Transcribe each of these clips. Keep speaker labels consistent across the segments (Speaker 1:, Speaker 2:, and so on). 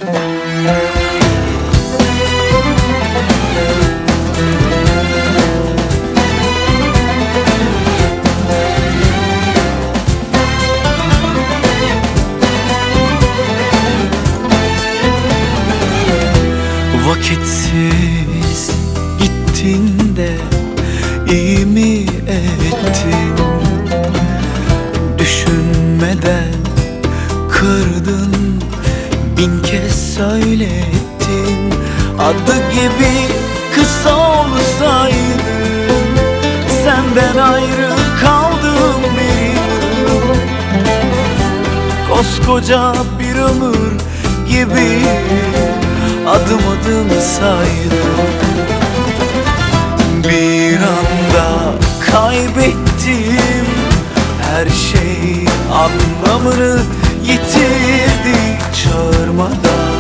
Speaker 1: Vakitsiz gittin de iyi mi ettin? Düşünmeden kırdın, bin kez söylettin. Adı gibi kısa olsaydın, senden ayrı kaldım bir yıl. Koskoca bir ömür gibi adım adım saydım. Bir anda kaybettim, her şey anlamını yitirdi. Çağırmadan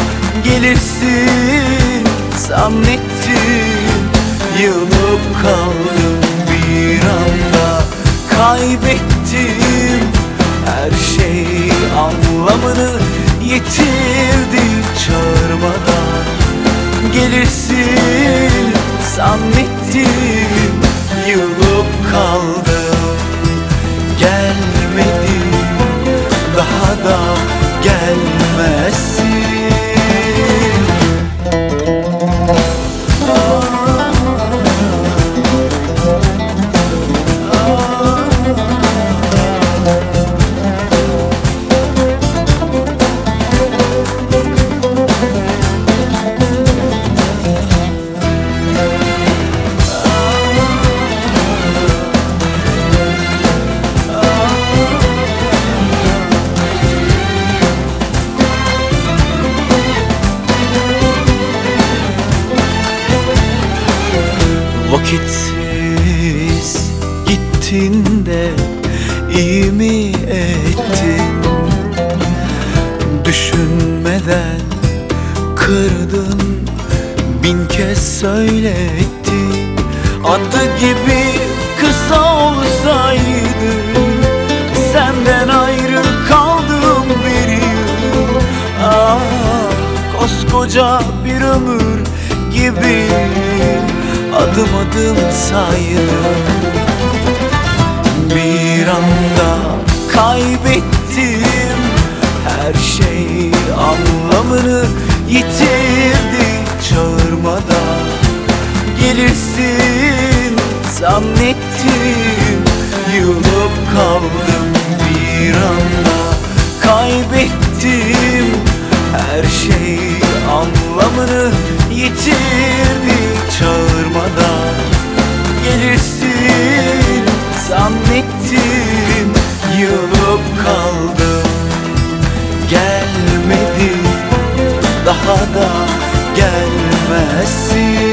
Speaker 1: gelirsin zannettim, yılıp kaldım. Bir anda kaybettim, her şey anlamını yitirdi. Çağırmadan gelirsin zannettim, yılıp kaldım. Gelmedin, daha da gelmezsin. Vakitsiz gittin de iyi mi ettin? Düşünmeden kırdın, bin kez söylettin. Adı gibi kısa olsaydı, senden ayrı kaldım bir yıl. Ah, koskoca bir ömür gibi adım adım saydım. Bir anda kaybettim, her şey anlamını yitirdi. Çağırmadan gelirsin zannettim, yılıp kaldım. Bir anda kaybettim, her şey anlamını yitirdi. Çağırmadan gelirsin zannettim, yılıp kaldım. Gelmedin, daha da gelmezsin.